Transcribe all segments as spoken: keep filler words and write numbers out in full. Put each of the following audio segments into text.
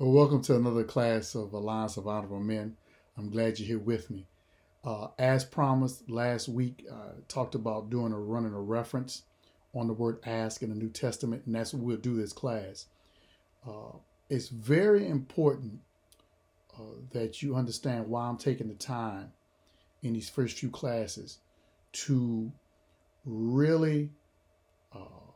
Well, welcome to another class of Alliance of Honorable Men. I'm glad you're here with me. Uh, as promised, last week I talked about doing a running a reference on the word ask in the New Testament, and that's what we'll do this class. Uh, it's very important uh, that you understand why I'm taking the time in these first few classes to really uh,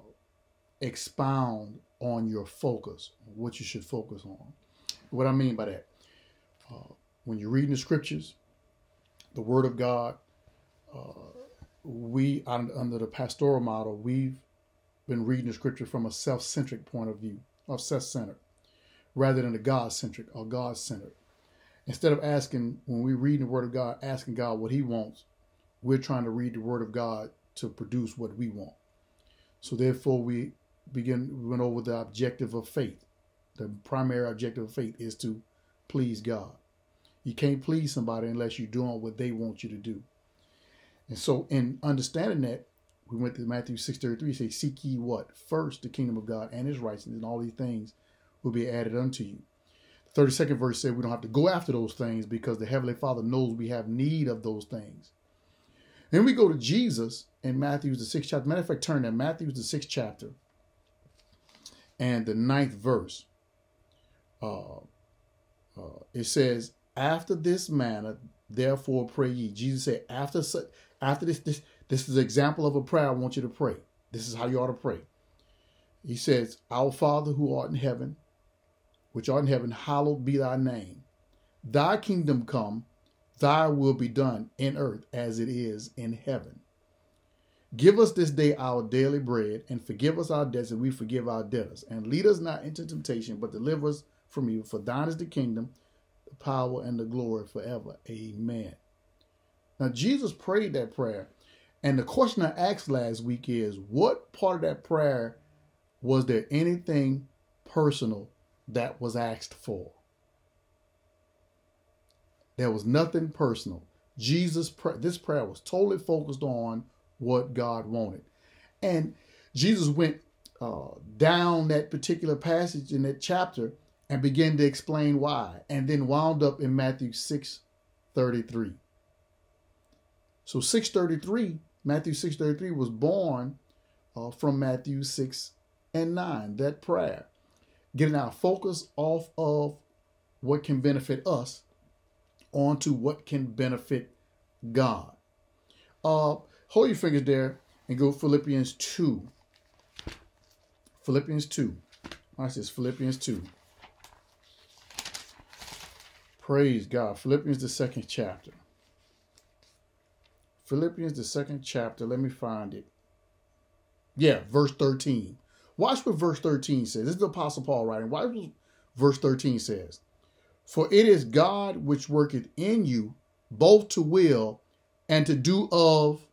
expound on your focus, what you should focus on. What I mean by that, uh, when you're reading the scriptures, the Word of God, uh, we, under the pastoral model, we've been reading the scripture from a self-centric point of view, or self-centered, rather than a God-centric or God-centered. Instead of asking, when we read the Word of God, asking God what He wants, we're trying to read the Word of God to produce what we want. So therefore, we begin, we went over the objective of faith. The primary objective of faith is to please God. You can't please somebody unless you're doing what they want you to do. And so in understanding that, we went to Matthew six thirty-three, say, seek ye what? First the kingdom of God and His righteousness, and all these things will be added unto you. The thirty-second verse said we don't have to go after those things because the Heavenly Father knows we have need of those things. Then we go to Jesus in Matthew, the sixth chapter. Matter of fact, turn to Matthew, the sixth chapter, and the ninth verse. Uh, uh, it says, after this manner, therefore pray ye. Jesus said, after after this, this, this is an example of a prayer I want you to pray. This is how you ought to pray. He says, our Father who art in heaven, which art in heaven, hallowed be thy name. Thy kingdom come, thy will be done in earth as it is in heaven. Give us this day our daily bread, and forgive us our debts, and we forgive our debtors. And lead us not into temptation, but deliver us from evil. For thine is the kingdom, the power, and the glory forever. Amen. Now, Jesus prayed that prayer. And the question I asked last week is, what part of that prayer was there anything personal that was asked for? There was nothing personal. Jesus, this prayer was totally focused on what God wanted. And Jesus went uh, down that particular passage in that chapter and began to explain why, and then wound up in Matthew six thirty-three. So six thirty-three, Matthew six thirty-three was born uh, from Matthew six and nine, that prayer. Getting our focus off of what can benefit us onto what can benefit God. Uh, hold your fingers there and go Philippians two. Philippians two. Watch this, Philippians two. Praise God. Philippians, the second chapter. Philippians, the second chapter. Let me find it. Yeah, verse thirteen. Watch what verse thirteen says. This is the Apostle Paul writing. Watch what verse thirteen says. For it is God which worketh in you both to will and to do of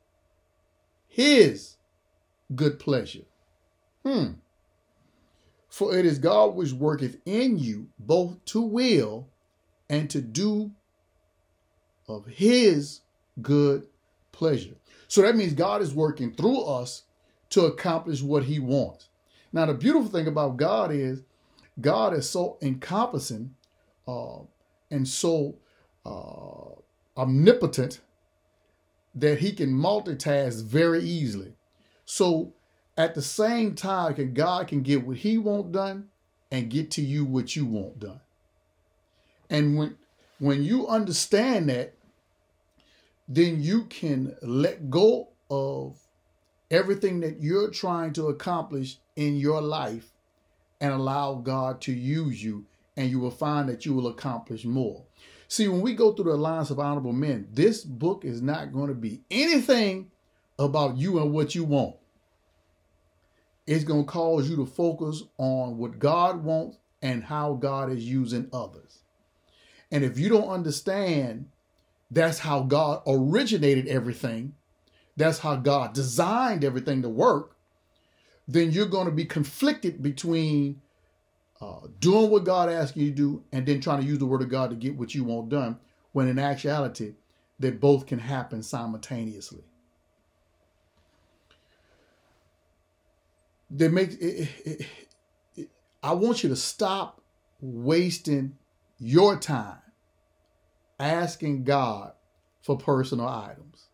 His good pleasure. Hmm. For it is God which worketh in you both to will and to do of His good pleasure. So that means God is working through us to accomplish what He wants. Now, the beautiful thing about God is God is so encompassing uh, and so uh, omnipotent that He can multitask very easily. So at the same time, can God can get what He wants done and get to you what you want done. And when, when you understand that, then you can let go of everything that you're trying to accomplish in your life and allow God to use you, and you will find that you will accomplish more. See, when we go through the Alliance of Honorable Men, this book is not going to be anything about you and what you want. It's going to cause you to focus on what God wants and how God is using others. And if you don't understand that's how God originated everything, that's how God designed everything to work, then you're going to be conflicted between uh, doing what God asks you to do and then trying to use the Word of God to get what you want done, when in actuality, they both can happen simultaneously. They make it, it, it, I want you to stop wasting your time asking God for personal items.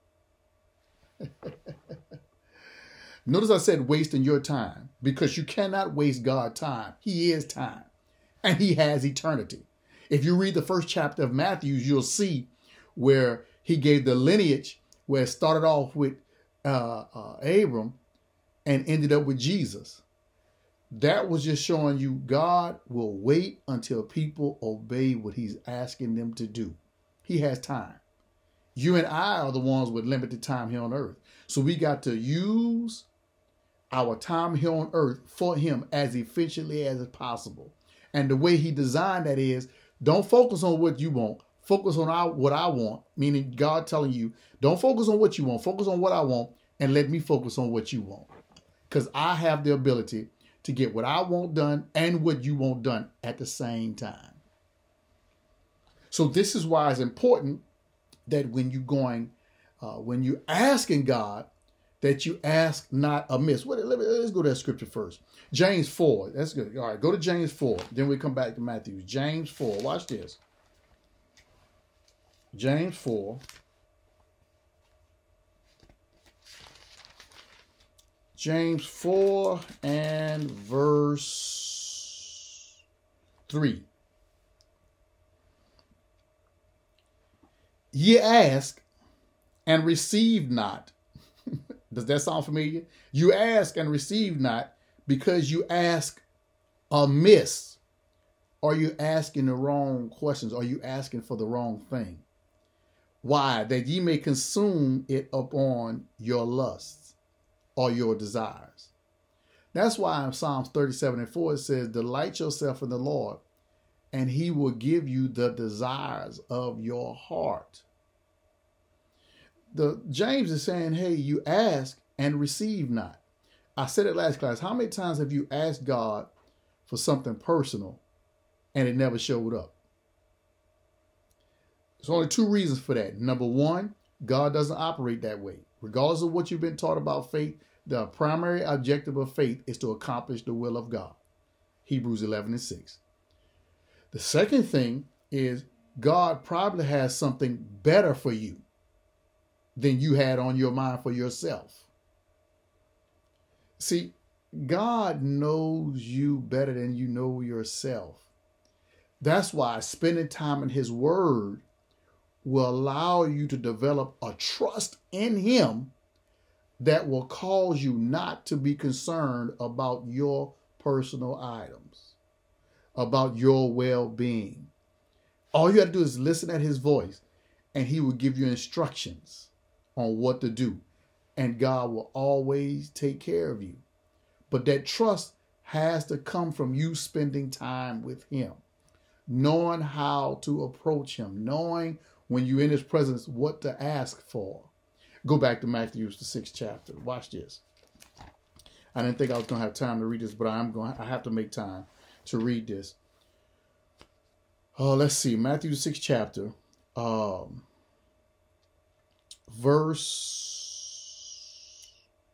Notice I said wasting your time, because you cannot waste God's time. He is time, and he has eternity. If you read the first chapter of Matthew, you'll see where he gave the lineage, where it started off with uh, uh, Abram and ended up with Jesus. That was just showing you God will wait until people obey what he's asking them to do. He has time. You and I are the ones with limited time here on earth. So we got to use our time here on earth for him as efficiently as possible. And the way he designed that is, don't focus on what you want. Focus on our, what I want, meaning God telling you, don't focus on what you want. Focus on what I want, and let me focus on what you want. Because I have the ability to get what I want done and what you want done at the same time. So this is why it's important that when you're going, uh, when you're asking God, that you ask not amiss. What, let me, let's go to that scripture first. James four. That's good. All right, go to James four. Then we come back to Matthew. James four. Watch this. James four. James four and verse three. Ye ask and receive not. Does that sound familiar? You ask and receive not because you ask amiss. Are you asking the wrong questions? Are you asking for the wrong thing? Why? That ye may consume it upon your lusts or your desires. That's why in Psalms thirty-seven and four it says, delight yourself in the Lord, and he will give you the desires of your heart. The James is saying, hey, you ask and receive not. I said it last class. How many times have you asked God for something personal and it never showed up? There's only two reasons for that. Number one, God doesn't operate that way. Regardless of what you've been taught about faith, the primary objective of faith is to accomplish the will of God. Hebrews eleven and six. The second thing is God probably has something better for you than you had on your mind for yourself. See, God knows you better than you know yourself. That's why spending time in his word will allow you to develop a trust in him that will cause you not to be concerned about your personal items, about your well-being. All you have to do is listen at his voice, and he will give you instructions on what to do, and God will always take care of you. But that trust has to come from you spending time with him, knowing how to approach him, knowing when you're in his presence what to ask for. Go back to Matthew, the sixth chapter. Watch this. I didn't think I was going to have time to read this, but I am going. I have to make time to read this. Oh, let's see. Matthew, the sixth chapter. Um, verse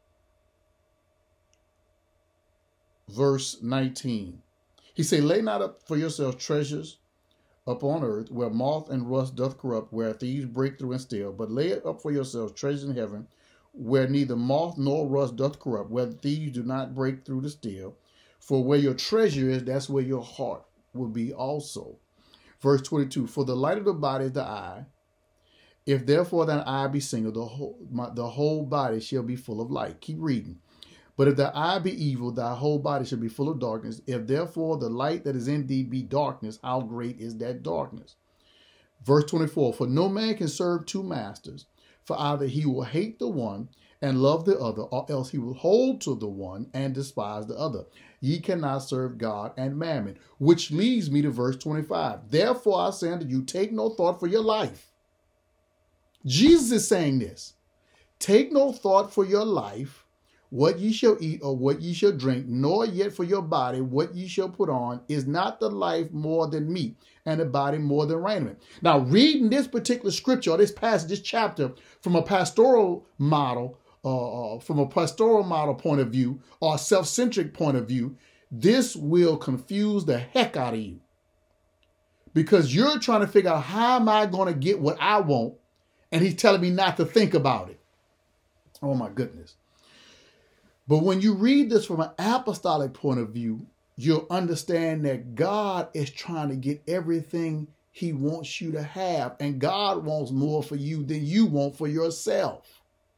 verse nineteen. He said, lay not up for yourselves treasures upon earth, where moth and rust doth corrupt, where thieves break through and steal, but lay it up for yourselves treasures in heaven, where neither moth nor rust doth corrupt, where thieves do not break through to steal. For where your treasure is, that's where your heart will be also. Verse twenty-two, for the light of the body is the eye. If therefore thine eye be single, the whole, my, the whole body shall be full of light. Keep reading. But if thy eye be evil, thy whole body shall be full of darkness. If therefore the light that is in thee be darkness, how great is that darkness? Verse twenty-four, for no man can serve two masters, for either he will hate the one and love the other, or else he will hold to the one and despise the other. Ye cannot serve God and mammon. Which leads me to verse twenty-five. Therefore I say unto you, take no thought for your life. Jesus is saying this. Take no thought for your life, what ye shall eat or what ye shall drink, nor yet for your body what ye shall put on. Is not the life more than meat, and the body more than raiment? Now, reading this particular scripture, or this passage, this chapter, from a pastoral model, uh, from a pastoral model point of view, or a self-centric point of view, this will confuse the heck out of you. Because you're trying to figure out, how am I going to get what I want? And he's telling me not to think about it. Oh my goodness. But when you read this from an apostolic point of view, you'll understand that God is trying to get everything he wants you to have. And God wants more for you than you want for yourself.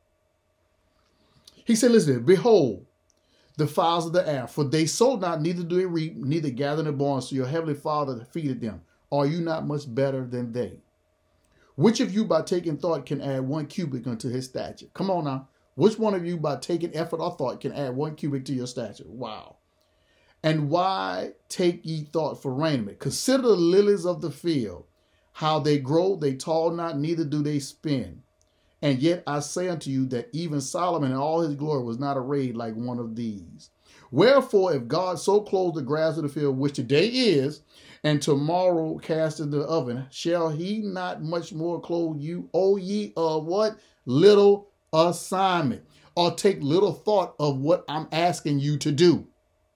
He said, listen, behold, the fowls of the air, for they sow not, neither do they reap, neither gather in the barns, so your heavenly Father feedeth them. Are you not much better than they? Which of you by taking thought can add one cubit unto his stature? Come on now. Which one of you by taking effort or thought can add one cubit to your stature? Wow. And why take ye thought for raiment? Consider the lilies of the field, how they grow, they toil not, neither do they spin. And yet I say unto you that even Solomon in all his glory was not arrayed like one of these. Wherefore, if God so clothe the grass of the field, which today is, and tomorrow cast into the oven, shall he not much more clothe you, O ye of what? Little assignment. Or take little thought of what I'm asking you to do.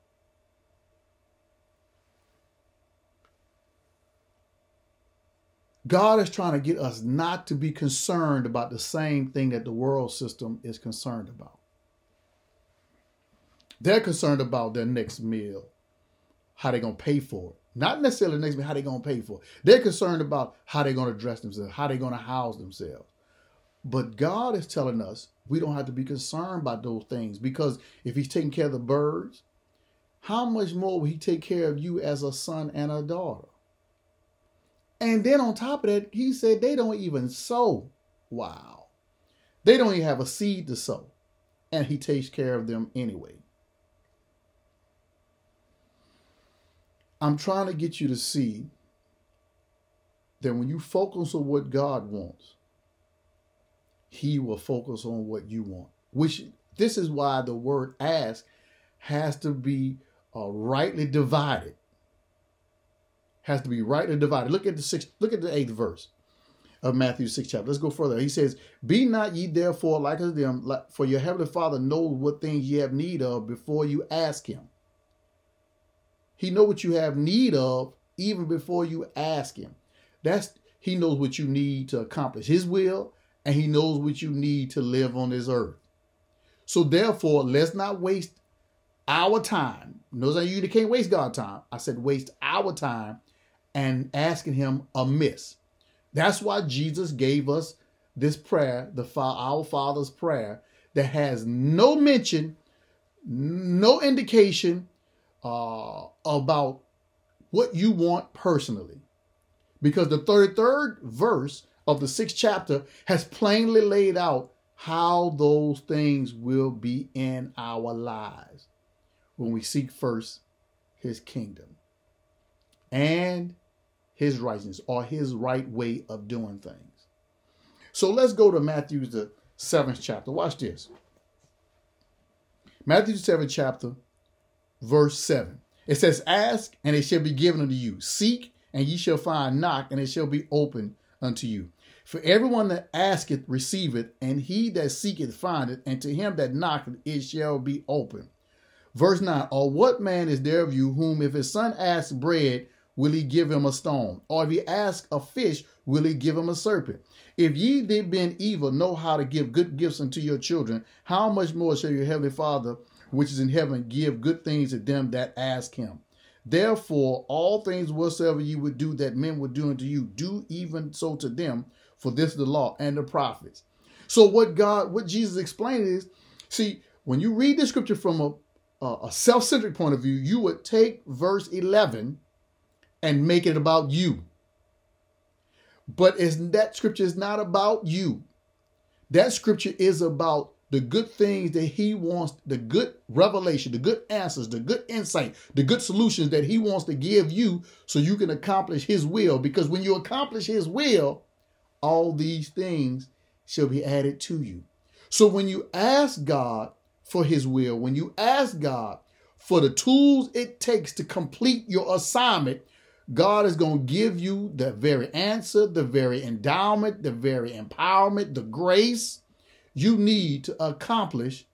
God is trying to get us not to be concerned about the same thing that the world system is concerned about. They're concerned about their next meal, how they're going to pay for it. Not necessarily the next meal, how they're going to pay for it. They're concerned about how they're going to dress themselves, how they're going to house themselves. But God is telling us we don't have to be concerned about those things, because if he's taking care of the birds, how much more will he take care of you as a son and a daughter? And then on top of that, he said they don't even sow. Wow. They don't even have a seed to sow. And he takes care of them anyway. I'm trying to get you to see that when you focus on what God wants, he will focus on what you want. Which, this is why the word ask has to be uh, rightly divided. Has to be rightly divided. Look at the sixth, look at the eighth verse of Matthew six chapter. Let's go further. He says, be not ye therefore like unto them, like, for your heavenly Father knows what things ye have need of before you ask him. He knows what you have need of even before you ask him. That's, he knows what you need to accomplish his will, and he knows what you need to live on this earth. So therefore, let's not waste our time. Notice you can't waste God's time. I said waste our time and asking him amiss. That's why Jesus gave us this prayer, the Our Father's prayer, that has no mention, no indication uh, about what you want personally. Because the thirty-third verse of the sixth chapter has plainly laid out how those things will be in our lives when we seek first his kingdom and his righteousness, or his right way of doing things. So let's go to Matthew, the seventh chapter. Watch this. Matthew, the seventh chapter, verse seven. It says, ask, and it shall be given unto you. Seek, and ye shall find. Knock, and it shall be opened unto you. For everyone that asketh receiveth, and he that seeketh findeth, and to him that knocketh it shall be opened. Verse nine, or what man is there of you whom if his son asks bread, will he give him a stone? Or if he asks a fish, will he give him a serpent? If ye that being evil know how to give good gifts unto your children, how much more shall your heavenly Father, which is in heaven, give good things to them that ask him? Therefore, all things whatsoever you would do that men would do unto you, do even so to them, for this is the law and the prophets. So what God, what Jesus explained is, see, when you read the scripture from a a self-centered point of view, you would take verse eleven and make it about you. But it's, that scripture is not about you. That scripture is about the good things that he wants, the good revelation, the good answers, the good insight, the good solutions that he wants to give you so you can accomplish his will. Because when you accomplish his will, all these things shall be added to you. So when you ask God for his will, when you ask God for the tools it takes to complete your assignment, God is going to give you the very answer, the very endowment, the very empowerment, the grace you need to accomplish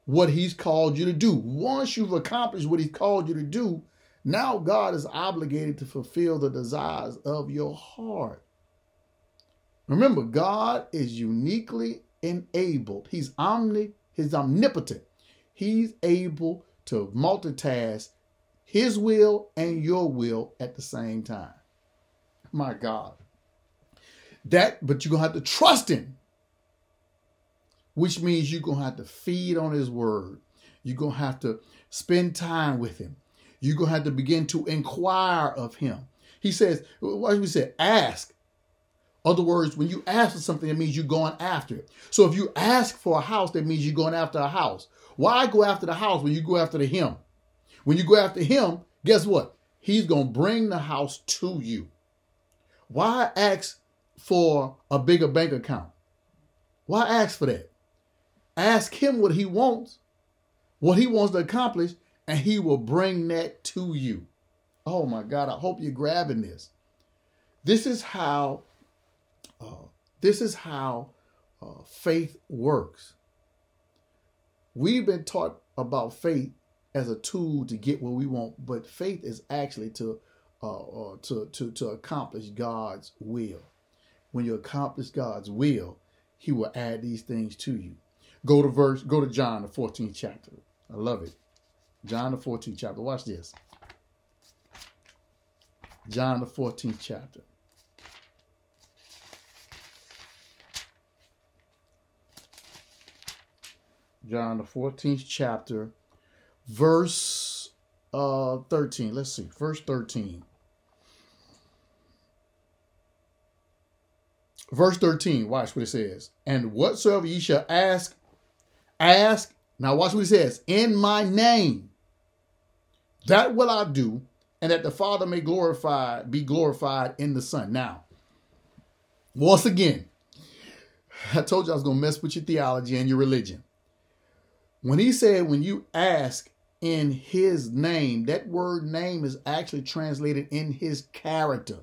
what he's called you to do. Once you've accomplished what he's called you to do, now God is obligated to fulfill the desires of your heart. Remember, God is uniquely enabled. He's omni, he's omnipotent. He's able to multitask his will and your will at the same time. My God. That, but you're going to have to trust him, which means you're going to have to feed on his word. You're going to have to spend time with him. You're going to have to begin to inquire of him. He says, what did we say? Ask. Other words, when you ask for something, it means you're going after it. So if you ask for a house, that means you're going after a house. Why go after the house when you go after the him? When you go after him, guess what? He's going to bring the house to you. Why ask for a bigger bank account? Why ask for that? Ask him what he wants, what he wants to accomplish, and he will bring that to you. Oh my God, I hope you're grabbing this. This is how, uh, this is how uh, faith works. We've been taught about faith as a tool to get what we want, but faith is actually to, uh, uh, to, to, to accomplish God's will. When you accomplish God's will, he will add these things to you. Go to verse, go to John, the fourteenth chapter. I love it. John, the fourteenth chapter. Watch this. John, the fourteenth chapter. John, the fourteenth chapter, verse uh, thirteen. Let's see, verse thirteen. Verse thirteen, watch what it says. And whatsoever ye shall ask, ask. Now watch what it says. In my name, that will I do, and that the Father may glorify, be glorified in the Son. Now, once again, I told you I was going to mess with your theology and your religion. When he said, when you ask in his name, that word name is actually translated in his character.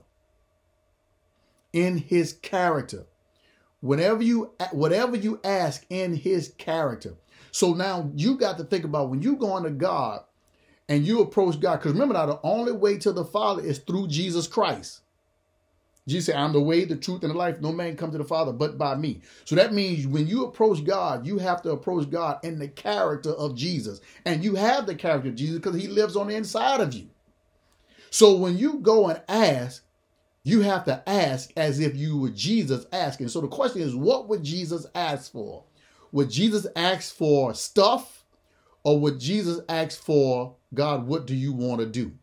In his character. Whenever you, whatever you ask in his character. So now you got to think about when you go unto God and you approach God, because remember now, the only way to the Father is through Jesus Christ. Jesus said, I'm the way, the truth, and the life. No man come to the Father but by me. So that means when you approach God, you have to approach God in the character of Jesus. And you have the character of Jesus because he lives on the inside of you. So when you go and ask, you have to ask as if you were Jesus asking. So the question is, what would Jesus ask for? Would Jesus ask for stuff? Or would Jesus ask for, God, what do you want to do?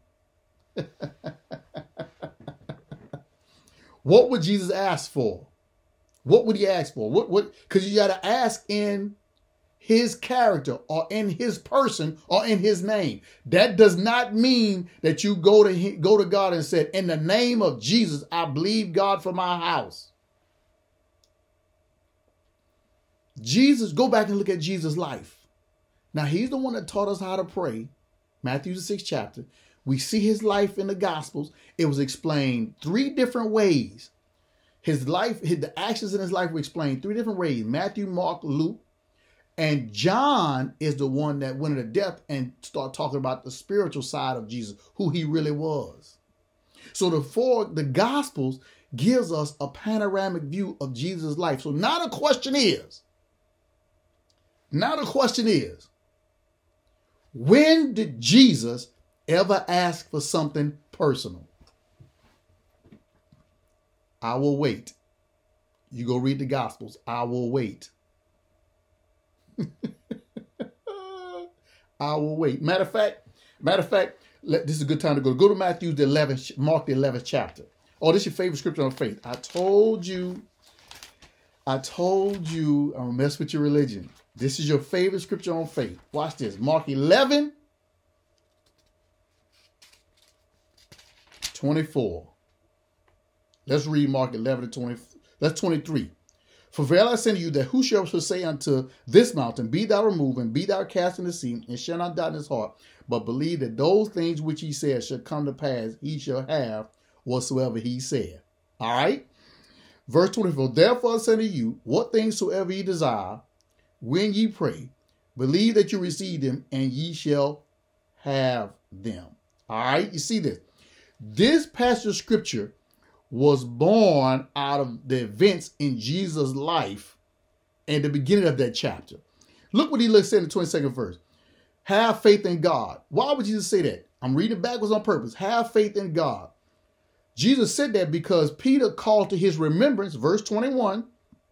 What would Jesus ask for? What would he ask for? What, what, because you got to ask in his character or in his person or in his name. That does not mean that you go to, go to God and said, in the name of Jesus, I believe God for my house. Jesus, go back and look at Jesus' life. Now, he's the one that taught us how to pray. Matthew, the sixth chapter. We see his life in the Gospels. It was explained three different ways. His life, his, the actions in his life were explained three different ways. Matthew, Mark, Luke. And John is the one that went into depth and started talking about the spiritual side of Jesus, who he really was. So the four, the Gospels gives us a panoramic view of Jesus' life. So now the question is, now the question is, when did Jesus ever ask for something personal? I will wait. You go read the Gospels. I will wait. I will wait. Matter of fact, matter of fact, let, this is a good time to go. Go to Matthew the eleventh, Mark the eleventh chapter. Oh, this is your favorite scripture on faith. I told you, I told you, I'm gonna mess with your religion. This is your favorite scripture on faith. Watch this. Mark eleven, twenty-four. Let's read Mark eleven to twenty. That's twenty-three. For verily I say to you that whosoever shall say unto this mountain, be thou removed, and be thou cast in the sea, and shall not doubt in his heart, but believe that those things which he said shall come to pass, he shall have whatsoever he said. All right? Verse twenty-four. Therefore I say to you, what things soever ye desire, when ye pray, Believe that you receive them, and ye shall have them. All right, you see this. This passage of scripture was born out of the events in Jesus' life and the beginning of that chapter. Look what he said in the twenty-second verse. Have faith in God. Why would Jesus say that? I'm reading backwards on purpose. Have faith in God. Jesus said that because Peter called to his remembrance, verse twenty-one,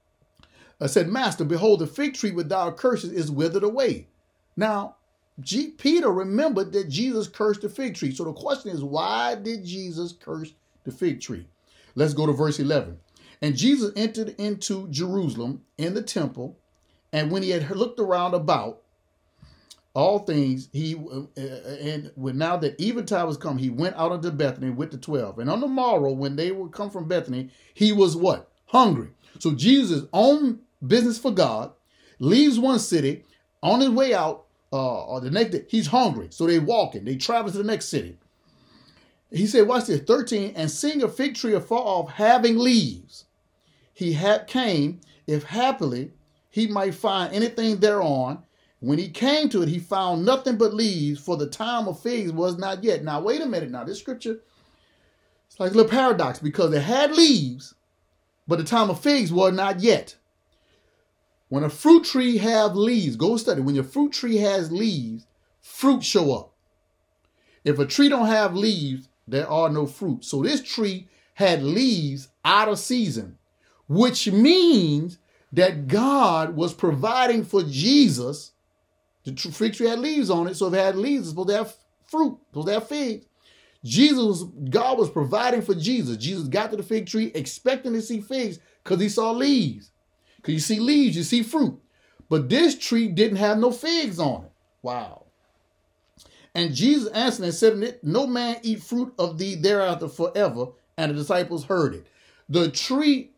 uh, said, Master, behold, the fig tree without curses is withered away. Now, G- Peter remembered that Jesus cursed the fig tree. So the question is, why did Jesus curse the fig tree? Let's go to verse eleven. And Jesus entered into Jerusalem in the temple, and when he had looked around about all things, he uh, and when now that eventide was come, he went out unto Bethany with the twelve. And on the morrow, when they were come from Bethany, he was what? Hungry. So Jesus' own business for God, leaves one city, on his way out, uh, or the next day, he's hungry. So they walking, they travel to the next city. He said, watch this, thirteen, and seeing a fig tree afar off, having leaves, he had came, if happily he might find anything thereon. When he came to it, he found nothing but leaves, for the time of figs was not yet. Now, wait a minute. Now, this scripture, it's like a little paradox, because it had leaves, but the time of figs was not yet. When a fruit tree have leaves, go study. When your fruit tree has leaves, fruit show up. If a tree don't have leaves, there are no fruit. So this tree had leaves out of season, which means that God was providing for Jesus. The fig tree had leaves on it, so if it had leaves, it's supposed to have fruit, it's supposed to have figs. Jesus, God was providing for Jesus. Jesus got to the fig tree expecting to see figs because he saw leaves. Because you see leaves, you see fruit. But this tree didn't have no figs on it. Wow. And Jesus answered and said, no man eat fruit of thee thereafter forever. And the disciples heard it. The tree...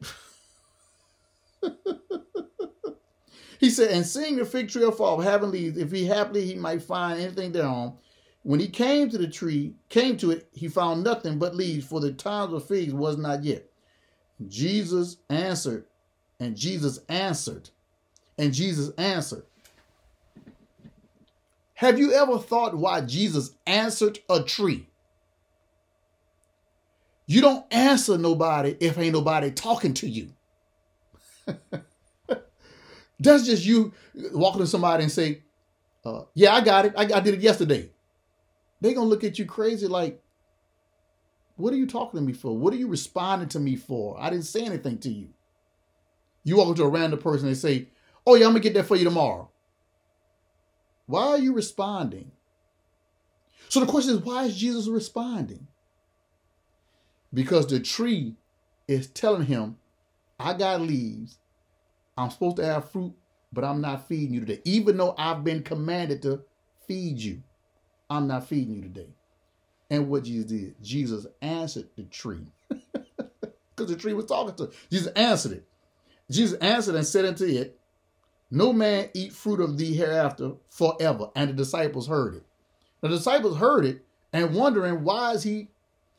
He said, and seeing the fig tree afar, having leaves, if he happily he might find anything thereon. When he came to the tree, came to it, he found nothing but leaves, for the time of figs was not yet. Jesus answered, and Jesus answered, and Jesus answered. Have you ever thought why Jesus answered a tree? You don't answer nobody if ain't nobody talking to you. That's just you walking to somebody and say, uh, yeah, I got it. I, I did it yesterday. They're going to look at you crazy like, what are you talking to me for? What are you responding to me for? I didn't say anything to you. You walk up to a random person and say, oh, yeah, I'm going to get that for you tomorrow. Why are you responding? So the question is, why is Jesus responding? Because the tree is telling him, I got leaves. I'm supposed to have fruit, but I'm not feeding you today. Even though I've been commanded to feed you, I'm not feeding you today. And what Jesus did, Jesus answered the tree. Because the tree was talking to him. Jesus answered it. Jesus answered and said unto it, no man eat fruit of thee hereafter forever. And the disciples heard it. The disciples heard it and wondering, why is he...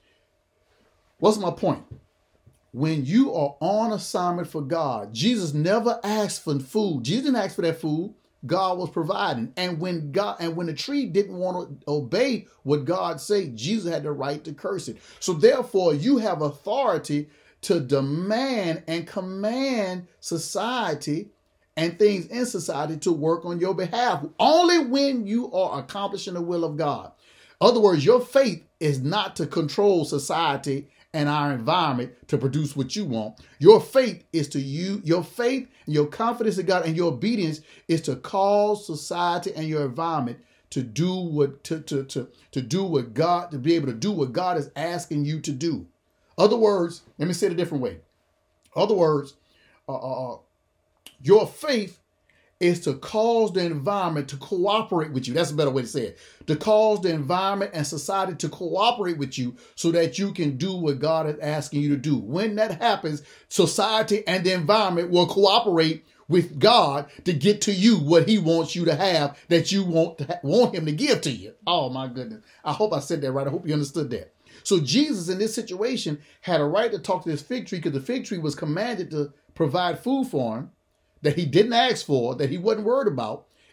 What's my point? When you are on assignment for God, Jesus never asked for food. Jesus didn't ask for that food. God was providing. And when God and when the tree didn't want to obey what God said, Jesus had the right to curse it. So therefore, you have authority to demand and command society and things in society to work on your behalf. Only when you are accomplishing the will of God. In other words, your faith is not to control society and our environment to produce what you want. Your faith is to you, your faith and your confidence in God and your obedience is to cause society and your environment to do what to, to, to, to do what God, to be able to do what God is asking you to do. Other words, let me say it a different way. Other words, uh, uh, your faith is to cause the environment to cooperate with you. That's a better way to say it. To cause the environment and society to cooperate with you so that you can do what God is asking you to do. When that happens, society and the environment will cooperate with God to get to you what he wants you to have that you want, to ha- want him to give to you. Oh my goodness. I hope I said that right. I hope you understood that. So Jesus in this situation had a right to talk to this fig tree because the fig tree was commanded to provide food for him that he didn't ask for, that he wasn't worried about.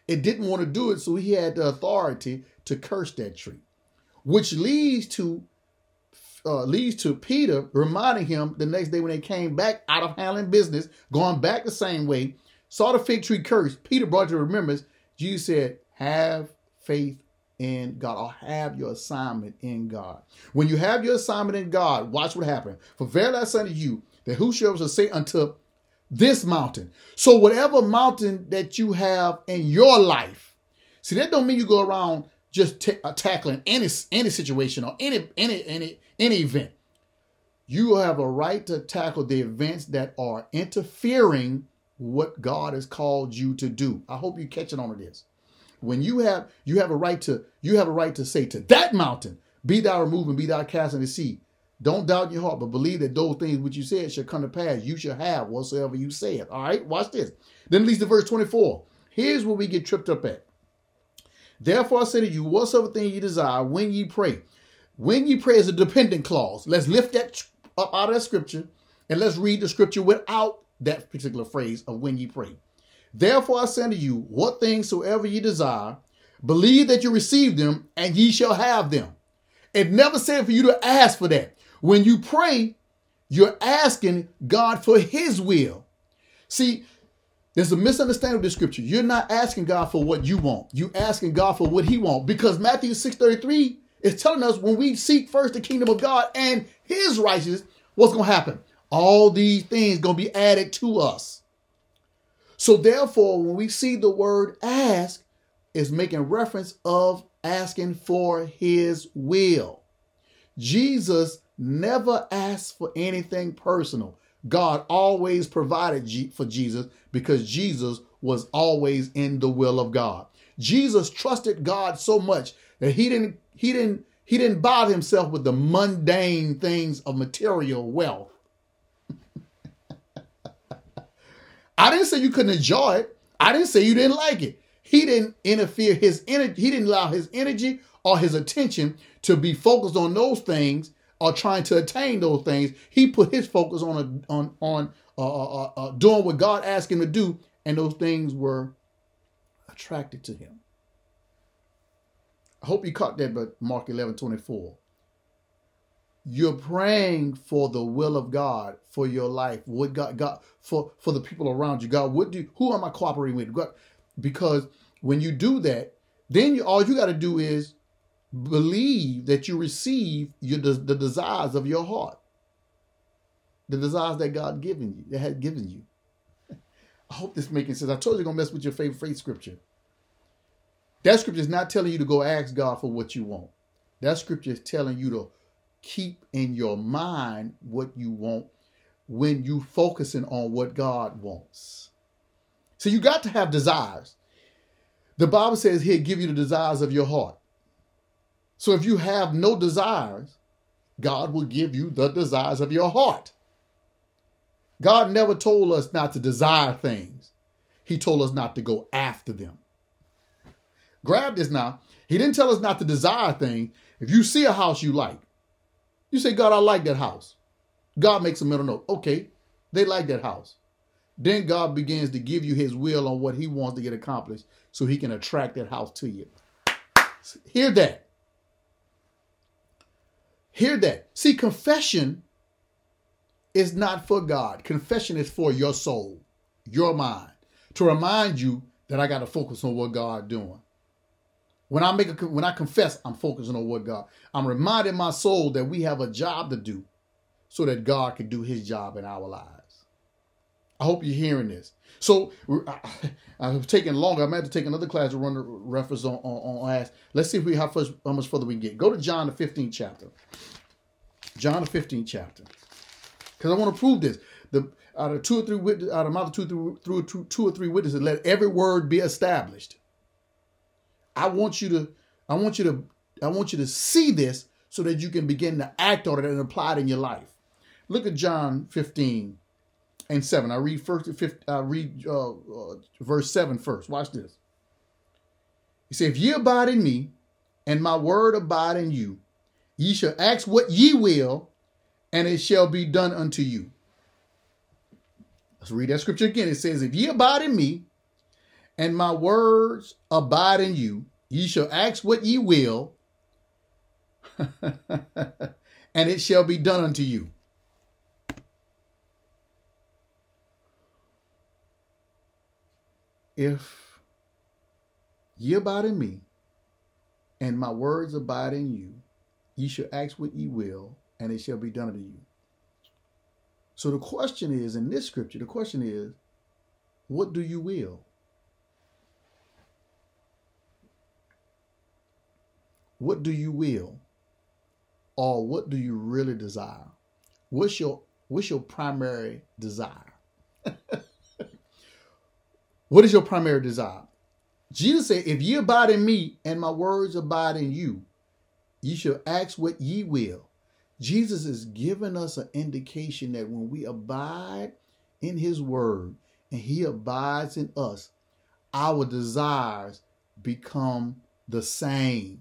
it didn't want to do it, so he had the authority to curse that tree, which leads to uh, leads to Peter reminding him the next day when they came back out of handling business, going back the same way, saw the fig tree cursed. Peter brought to remembrance. Jesus said, "Have faith in God," or have your assignment in God. When you have your assignment in God, watch what happens. For verily I say unto you, that whosoever shall say unto this mountain. So whatever mountain that you have in your life, see, that don't mean you go around just t- uh, tackling any any situation or any any any any event. You have a right to tackle the events that are interfering with what God has called you to do. I hope you catch it on this. When you have you have a right to you have a right to say to that mountain, be thou removed and be thou cast in the sea. Don't doubt in your heart, but believe that those things which you said shall come to pass. You shall have whatsoever you said. All right, watch this. Then it leads to verse twenty-four. Here's where we get tripped up at. Therefore I say to you, whatsoever thing you desire, when ye pray. When ye pray is a dependent clause. Let's lift that up out of that scripture and let's read the scripture without that particular phrase of when ye pray. Therefore I say unto you, what things soever ye desire, believe that you receive them, and ye shall have them. It never said for you to ask for that. When you pray, you're asking God for his will. See, there's a misunderstanding of the scripture. You're not asking God for what you want. You're asking God for what he wants. Because Matthew six thirty-three is telling us when we seek first the kingdom of God and his righteousness, what's going to happen? All these things going to be added to us. So therefore, when we see the word ask, it's making reference of asking for his will. Jesus never asked for anything personal. God always provided G- for Jesus because Jesus was always in the will of God. Jesus trusted God so much that he didn't he didn't he didn't bother himself with the mundane things of material wealth. I didn't say you couldn't enjoy it. I didn't say you didn't like it. He didn't interfere his energy. He didn't allow his energy or his attention to be focused on those things or trying to attain those things. He put his focus on a, on on uh, uh, uh, doing what God asked him to do, and those things were attracted to him. I hope you caught that, but Mark eleven twenty-four. You're praying for the will of God for your life. What God, God for, for the people around you. God, what do who am I cooperating with? God, because when you do that, then you, all you got to do is believe that you receive your, the, the desires of your heart. The desires that God given you, that had given you. I hope this is making sense. I told you going to mess with your favorite faith scripture. That scripture is not telling you to go ask God for what you want. That scripture is telling you to keep in your mind what you want when you focusing on what God wants. So you got to have desires. The Bible says he'll give you the desires of your heart. So if you have no desires, God will give you the desires of your heart. God never told us not to desire things. He told us not to go after them. Grab this now. He didn't tell us not to desire things. If you see a house you like, you say, God, I like that house. God makes a mental note. Okay, they like that house. Then God begins to give you his will on what he wants to get accomplished so he can attract that house to you. Hear that. Hear that. See, confession is not for God. Confession is for your soul, your mind, to remind you that I got to focus on what God doing. When I make a, when I confess, I'm focusing on what God. I'm reminding my soul that we have a job to do so that God can do his job in our lives. I hope you're hearing this. So I, I've taken longer. I'm going to have to take another class to run the reference on, on, on ask. Let's see if we how, first, how much further we can get. Go to John the fifteenth chapter. John the fifteenth chapter. Because I want to prove this. The out of two or three witnesses, out of mouth of two through through two, two or three witnesses, let every word be established. I want you to, I want you to, I want you to see this so that you can begin to act on it and apply it in your life. Look at John fifteen and seven. I read first. I read uh, uh, verse seven first. Watch this. He said, "If ye abide in me, and my word abide in you, ye shall ask what ye will, and it shall be done unto you." Let's read that scripture again. It says, "If ye abide in me, and my words abide in you, ye shall ask what ye will, and it shall be done unto you. If ye abide in me, and my words abide in you, ye shall ask what ye will, and it shall be done unto you. So the question is, in this scripture, the question is, what do you will? What do you will? Or what do you really desire? What's your, what's your primary desire? What is your primary desire? Jesus said, if ye abide in me and my words abide in you, ye shall ask what ye will. Jesus is giving us an indication that when we abide in his word and he abides in us, our desires become the same.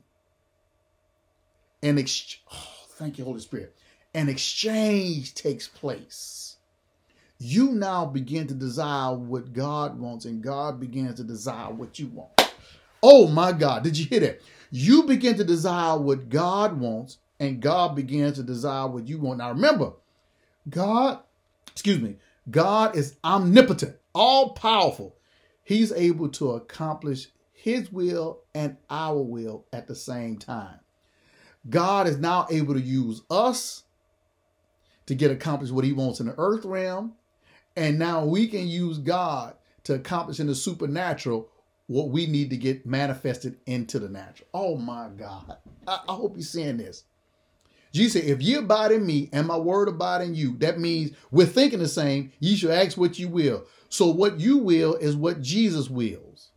An ex- oh, thank you, Holy Spirit. An exchange takes place. You now begin to desire what God wants, and God begins to desire what you want. Oh my God, did you hear that? You begin to desire what God wants, and God begins to desire what you want. Now remember, God, excuse me, God is omnipotent, all powerful. He's able to accomplish his will and our will at the same time. God is now able to use us to get accomplished what he wants in the earth realm. And now we can use God to accomplish in the supernatural what we need to get manifested into the natural. Oh my God. I, I hope you're seeing this. Jesus said, if ye abide in me and my word abide in you, that means we're thinking the same. Ye shall ask what you will. So what you will is what Jesus wills.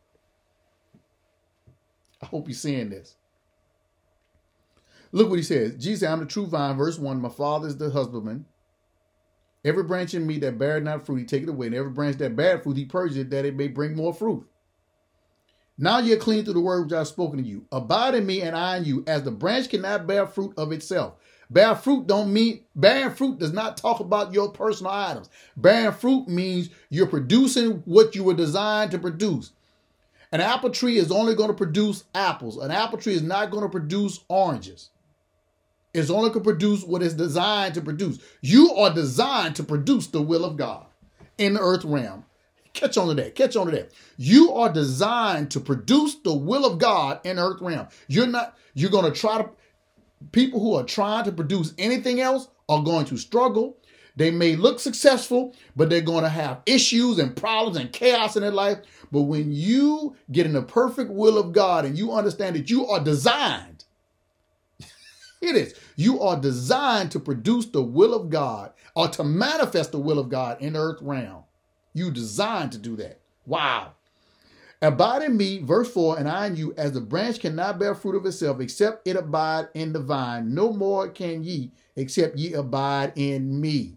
I hope you're seeing this. Look what he says. Jesus said, I'm the true vine, verse one. My Father is the husbandman. Every branch in me that beareth not fruit, he taketh away. And every branch that beareth fruit, he purges it, that it may bring more fruit. Now ye are clean through the word which I have spoken to you. Abide in me and I in you, as the branch cannot bear fruit of itself. Bear fruit don't mean, bearing fruit does not talk about your personal items. Bearing fruit means you're producing what you were designed to produce. An apple tree is only going to produce apples. An apple tree is not going to produce oranges. It's only going to produce what it's designed to produce. You are designed to produce the will of God in the earth realm. Catch on to that. Catch on to that. You are designed to produce the will of God in the earth realm. You're not, you're going to try to, people who are trying to produce anything else are going to struggle. They may look successful, but they're going to have issues and problems and chaos in their life. But when you get in the perfect will of God and you understand that you are designed, it is, you are designed to produce the will of God or to manifest the will of God in the earth realm. You designed to do that. Wow. Abide in me, verse four, and I in you, as the branch cannot bear fruit of itself, except it abide in the vine. No more can ye, except ye abide in me.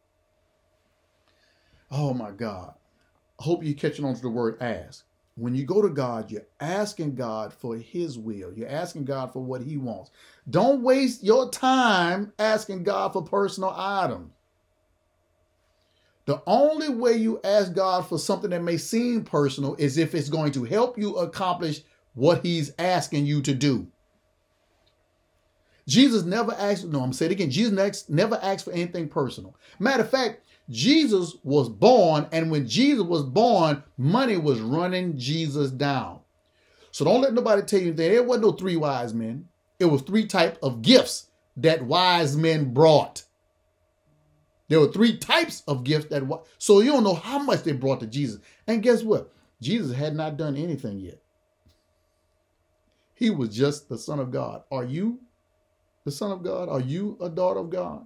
Oh my God. I hope you're catching on to the word ask. When you go to God, you're asking God for his will. You're asking God for what he wants. Don't waste your time asking God for personal items. The only way you ask God for something that may seem personal is if it's going to help you accomplish what he's asking you to do. Jesus never asked, no, I'm going to say it again. Jesus never asked for anything personal. Matter of fact, Jesus was born, and when Jesus was born, money was running Jesus down. So don't let nobody tell you that there wasn't no three wise men. It was three types of gifts that wise men brought. There were three types of gifts that, so you don't know how much they brought to Jesus. And guess what? Jesus had not done anything yet. He was just the Son of God. Are you the Son of God? Are you a daughter of God?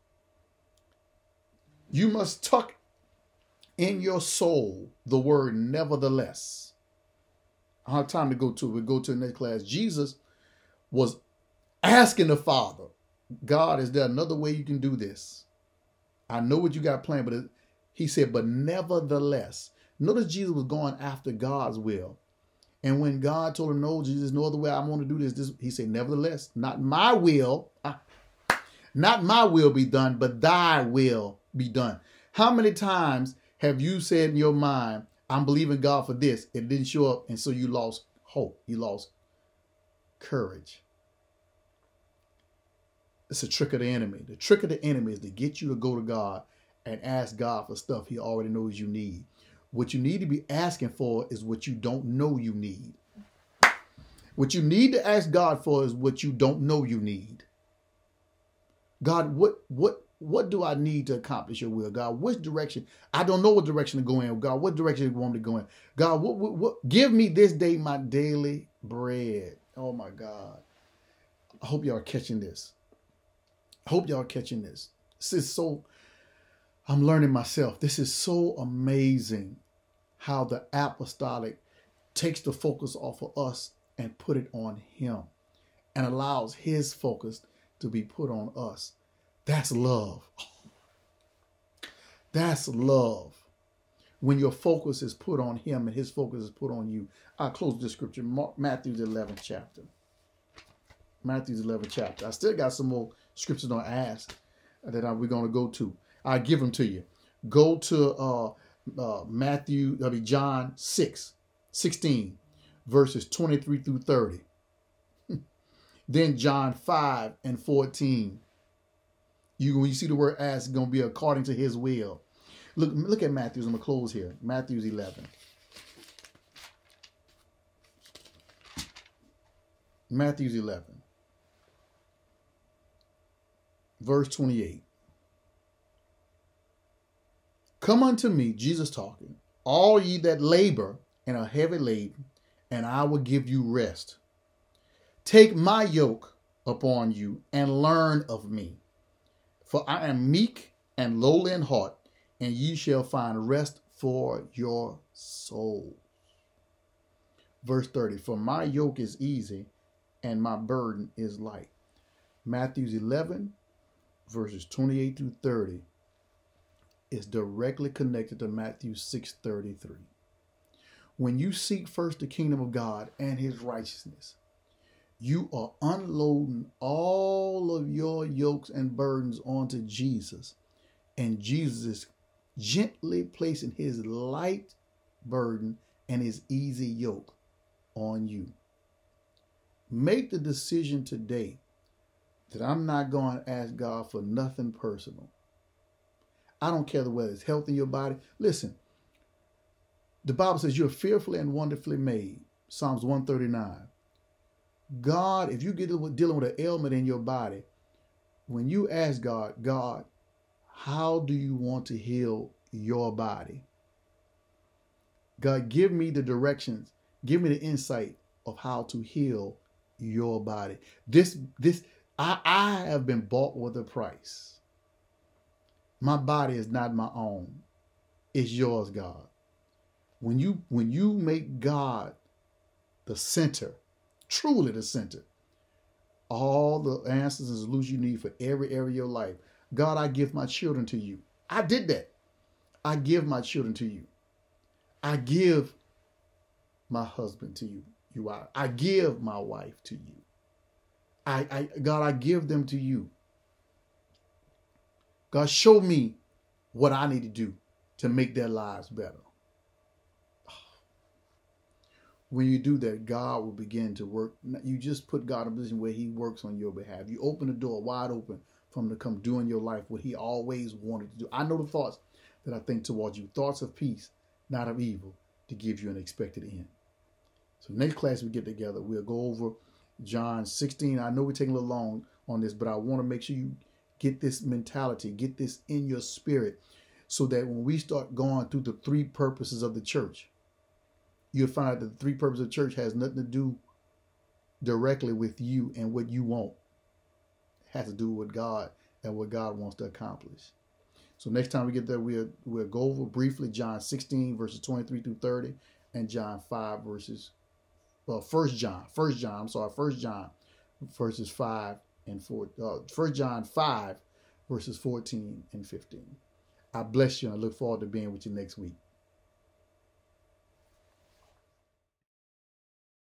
You must tuck in your soul the word nevertheless. I don't have time to go to it. We'll go to the next class. Jesus was asking the Father, God, is there another way you can do this? I know what you got planned, but it, he said, but nevertheless. Notice Jesus was going after God's will. And when God told him, no, Jesus, no other way I want to do this, this he said, nevertheless, not my will, not my will be done, but thy will be done. How many times have you said in your mind, I'm believing God for this. It didn't show up, and so you lost hope. You lost courage. It's a trick of the enemy. The trick of the enemy is to get you to go to God and ask God for stuff he already knows you need. What you need to be asking for is what you don't know you need. What you need to ask God for is what you don't know you need. God, what what what do I need to accomplish your will? God, which direction? I don't know what direction to go in. God, what direction do you want me to go in? God, what, what, what give me this day my daily bread. Oh my God. I hope y'all are catching this. I hope y'all are catching this. This is so, I'm learning myself. This is so amazing how the apostolic takes the focus off of us and put it on him and allows his focus to be put on us. That's love. That's love. When your focus is put on him and his focus is put on you. I'll close this scripture, Matthew's eleventh chapter. Matthew's eleventh chapter. I still got some more scriptures on ask that we're going to go to. I'll give them to you. Go to uh, uh, Matthew, I mean John six, sixteen, verses twenty-three through thirty. Then John five and fourteen. You, when you see the word ask, it's going to be according to his will. Look, look at Matthew's. I'm going to close here. Matthew's eleven. Matthew's eleven. Verse twenty-eight. Come unto me, Jesus talking, all ye that labor and are heavy laden, and I will give you rest. Take my yoke upon you and learn of me. For I am meek and lowly in heart, and ye shall find rest for your souls. Verse thirty, for my yoke is easy and my burden is light. Matthew's eleven, verses twenty-eight through thirty is directly connected to Matthew six thirty-three. When you seek first the kingdom of God and his righteousness, you are unloading all of your yokes and burdens onto Jesus. And Jesus is gently placing his light burden and his easy yoke on you. Make the decision today that I'm not going to ask God for nothing personal. I don't care whether it's health in your body. Listen, the Bible says you're fearfully and wonderfully made. Psalms one thirty-nine. God, if you get dealing with an ailment in your body, when you ask God, God, how do you want to heal your body? God, give me the directions. Give me the insight of how to heal your body. This, this, I, I have been bought with a price. My body is not my own. It's yours, God. When you, when you make God the center, truly the center, all the answers and solutions you need for every area of your life. God, I give my children to you. I did that. I give my children to you. I give my husband to you. You are. I give my wife to you. I, I, God, I give them to you. God, show me what I need to do to make their lives better. When you do that, God will begin to work. You just put God in a position where he works on your behalf. You open the door wide open for him to come do in your life what he always wanted to do. I know the thoughts that I think towards you, thoughts of peace, not of evil, to give you an expected end. So next class we get together, we'll go over John sixteen. I know we're taking a little long on this, but I want to make sure you get this mentality, get this in your spirit, so that when we start going through the three purposes of the church, you'll find out that the three purposes of the church has nothing to do directly with you and what you want. It has to do with God and what God wants to accomplish. So next time we get there, we'll, we'll go over briefly John sixteen, verses twenty-three through thirty, and John five, verses, well, First John, First John, I'm sorry, First John, verses five and four, uh, First John five, verses fourteen and fifteen. I bless you, and I look forward to being with you next week.